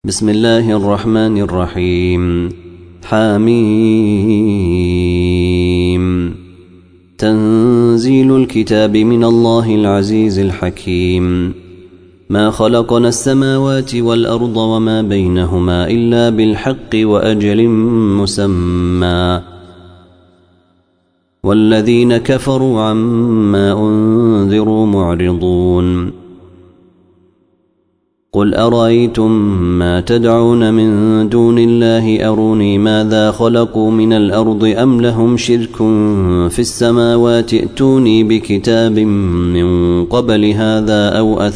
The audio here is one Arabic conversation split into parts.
بسم الله الرحمن الرحيم. حميم. تنزيل الكتاب من الله العزيز الحكيم. ما خلقنا السماوات والأرض وما بينهما إلا بالحق وأجل مسمى، والذين كفروا عما أنذروا معرضون. قل أرأيتم ما تدعون من دون الله أروني ماذا خلقوا من الأرض أم لهم شرك في السماوات ائتوني بكتاب من قبل هذا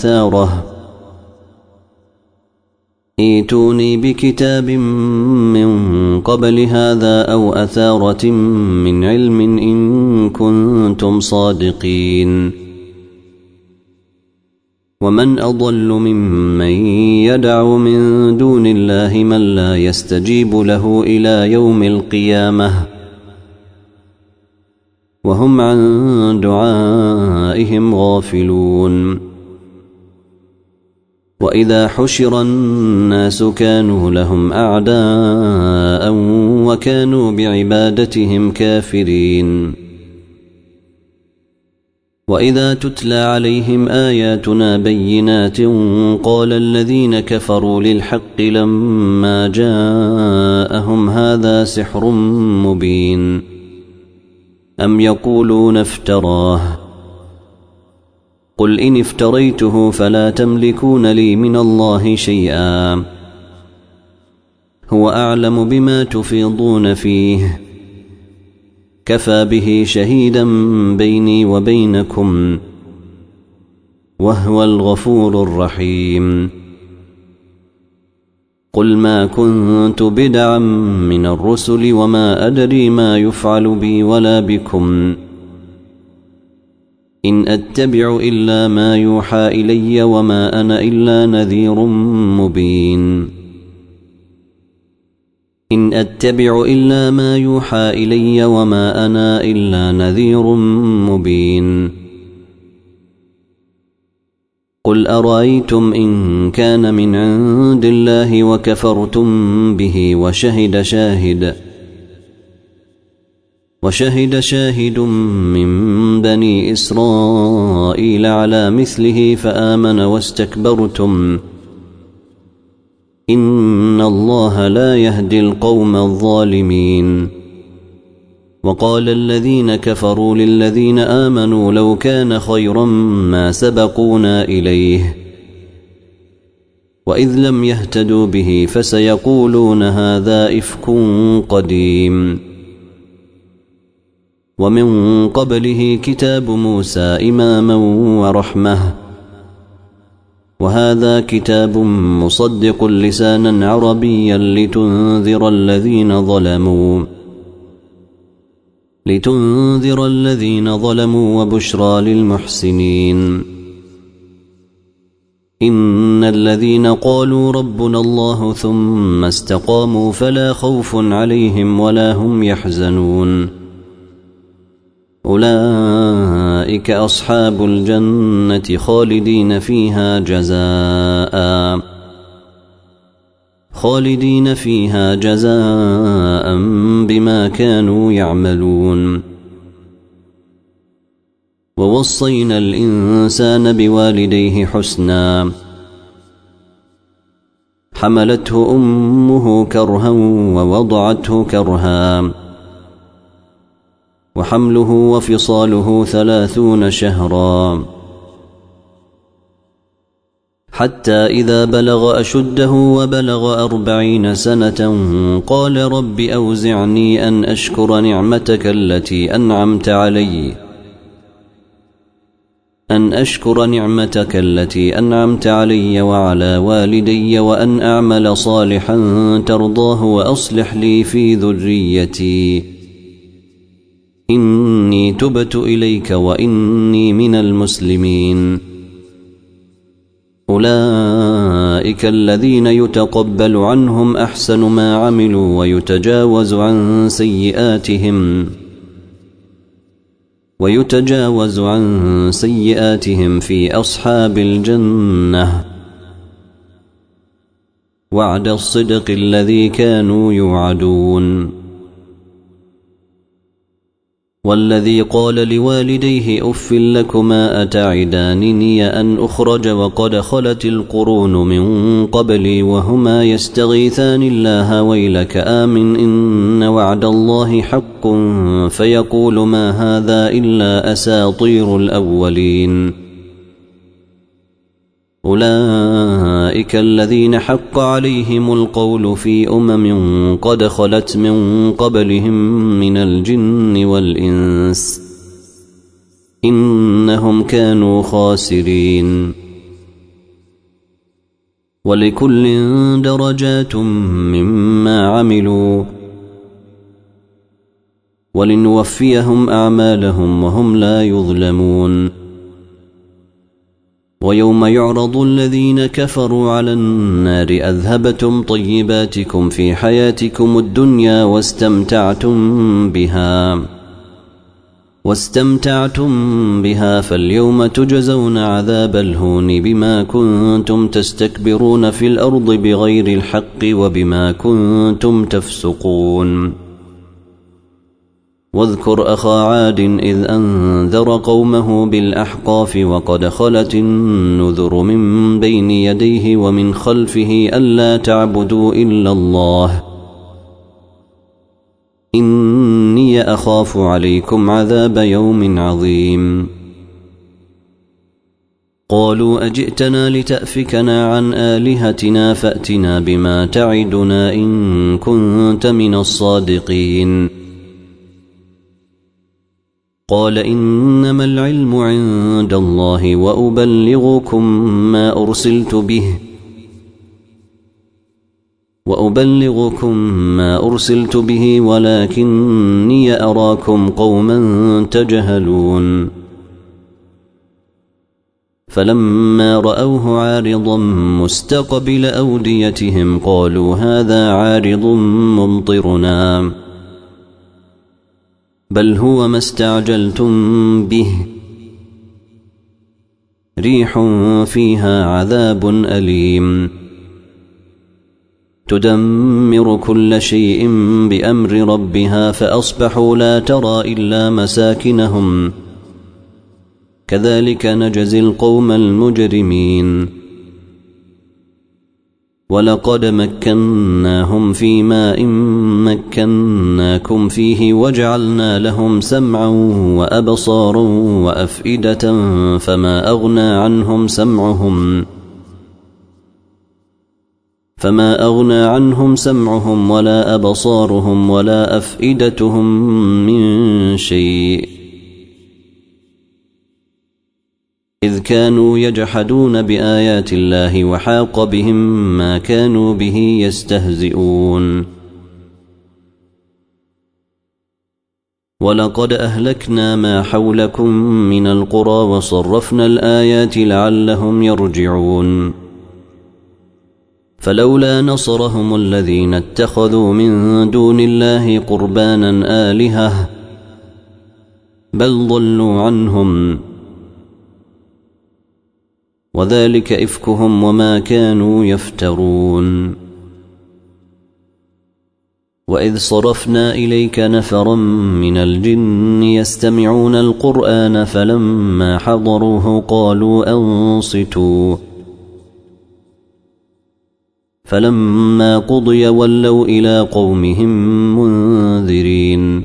أو أثارة من علم إن كنتم صادقين. ومن أضل ممن يدعو من دون الله من لا يستجيب له إلى يوم القيامة وهم عن دعائهم غافلون. وإذا حشر الناس كانوا لهم أعداء وكانوا بعبادتهم كافرين. وإذا تتلى عليهم آياتنا بينات قال الذين كفروا للحق لما جاءهم هذا سحر مبين أم يقولون افتراه قل إن افتريته فلا تملكون لي من الله شيئا هو أعلم بما تفيضون فيه كفى به شهيدا بيني وبينكم وهو الغفور الرحيم. قل ما كنت بدعا من الرسل وما أدري ما يفعل بي ولا بكم إن أتبع إلا ما يوحى إلي وما أنا إلا نذير مبين. إن أتبع إلا ما يوحى إلي وما أنا إلا نذير مبين. قل أرأيتم إن كان من عند الله وكفرتم به وشهد شاهد من بني إسرائيل على مثله فآمن واستكبرتم إن الله لا يهدي القوم الظالمين. وقال الذين كفروا للذين آمنوا لو كان خيرا ما سبقونا إليه وإذ لم يهتدوا به فسيقولون هذا إفك قديم. ومن قبله كتاب موسى إماما ورحمة وهذا كتاب مصدق لسانا عربيا لتنذر الذين ظلموا وبشرى للمحسنين. إن الذين قالوا ربنا الله ثم استقاموا فلا خوف عليهم ولا هم يحزنون أولئك أصحاب الجنة خالدين فيها جزاء بما كانوا يعملون. ووصينا الإنسان بوالديه حسنا حملته أمه كرها ووضعته كرها وحمله وفصاله 30 شهرا حتى إذا بلغ أشده وبلغ 40 سنة قال رب أوزعني أن أشكر نعمتك التي أنعمت علي وعلى والدي وأن أعمل صالحا ترضاه وأصلح لي في ذريتي إني تبت إليك وإني من المسلمين. أولئك الذين يتقبل عنهم أحسن ما عملوا ويتجاوز عن سيئاتهم في أصحاب الجنة وعد الصدق الذي كانوا يوعدون. والذي قال لوالديه أف لكما أتعدانني أن أخرج وقد خلت القرون من قبلي وهما يستغيثان الله ويلك آمن إن وعد الله حق فيقول ما هذا إلا أساطير الأولين. أولئك الذين حق عليهم القول في قد خلت من قبلهم من الجن والإنس إنهم كانوا خاسرين. ولكل درجات مما عملوا ولنوفيهم أعمالهم وهم لا يظلمون. ويوم يعرض الذين كفروا على النار أذهبتم طيباتكم في حياتكم الدنيا واستمتعتم بها فاليوم تجزون عذاب الهون بما كنتم تستكبرون في الأرض بغير الحق وبما كنتم تفسقون. واذكر أخا عاد إذ أنذر قومه بالأحقاف وقد خلت النذر من بين يديه ومن خلفه ألا تعبدوا إلا الله إني أخاف عليكم عذاب يوم عظيم. قالوا أجئتنا لتأفكنا عن آلهتنا فأتنا بما تعدنا إن كنت من الصادقين. قال إنما العلم عند الله وأبلغكم ما أرسلت به ولكني أراكم قوما تجهلون. فلما رأوه عارضا مستقبل أوديتهم قالوا هذا عارض ممطرنا بل هو ما استعجلتم به ريح فيها عذاب أليم تدمر كل شيء بأمر ربها فأصبحوا لا ترى إلا مساكنهم كذلك نجزي القوم المجرمين. ولقد مكناهم في ماء مكناكم فيه وجعلنا لهم سمعا وأبصارا وأفئدة فما أغنى عنهم سمعهم ولا أبصارهم ولا أفئدتهم من شيء إذ كانوا يجحدون بآيات الله وحاق بهم ما كانوا به يستهزئون. ولقد أهلكنا ما حولكم من القرى وصرفنا الآيات لعلهم يرجعون. فلولا نصرهم الذين اتخذوا من دون الله قربانا آلهة بل ضلوا عنهم وذلك إفكهم وما كانوا يفترون. وإذ صرفنا إليك نفرا من الجن يستمعون القرآن فلما حضروه قالوا أنصتوا فلما قضي ولوا إلى قومهم منذرين.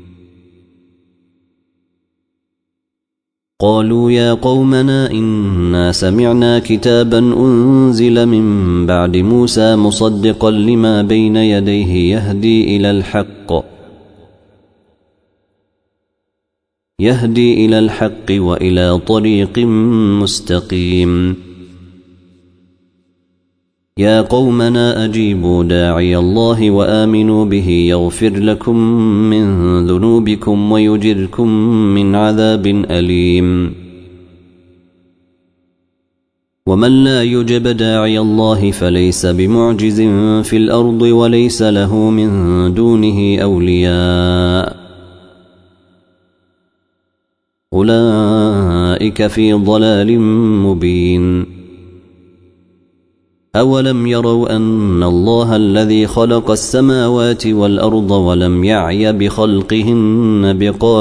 قالوا يا قومنا إنا سمعنا كتابا أنزل من بعد موسى مصدقا لما بين يديه يهدي إلى الحق وإلى طريق مستقيم. يا قومنا أجيبوا داعي الله وآمنوا به يغفر لكم من ذنوبكم ويجركم من عذاب أليم. ومن لا يجب داعي الله فليس بمعجز في الأرض وليس له من دونه أولياء أولئك في ضلال مبين. أولم يروا أن الله الذي خلق السماوات والأرض ولم يعي بخلقهن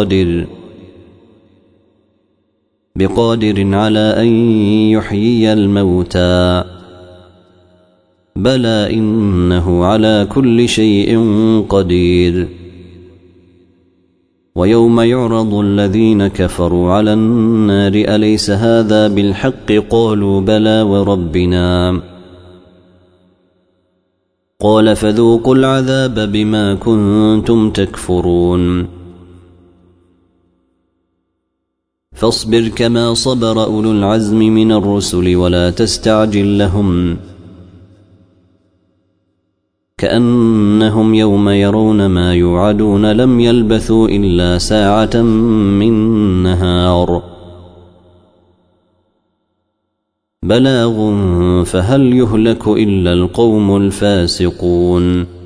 بقادر على أن يحيي الموتى بلى إنه على كل شيء قدير ويوم يعرض الذين كفروا على النار أليس هذا بالحق قالوا بلى وربنا قال فذوقوا العذاب بما كنتم تكفرون فاصبر كما صبر أولو العزم من الرسل ولا تستعجل لهم كأنهم يوم يرون ما يوعدون لم يلبثوا إلا ساعة من نهار بلاغ فهل يهلك إلا القوم الفاسقون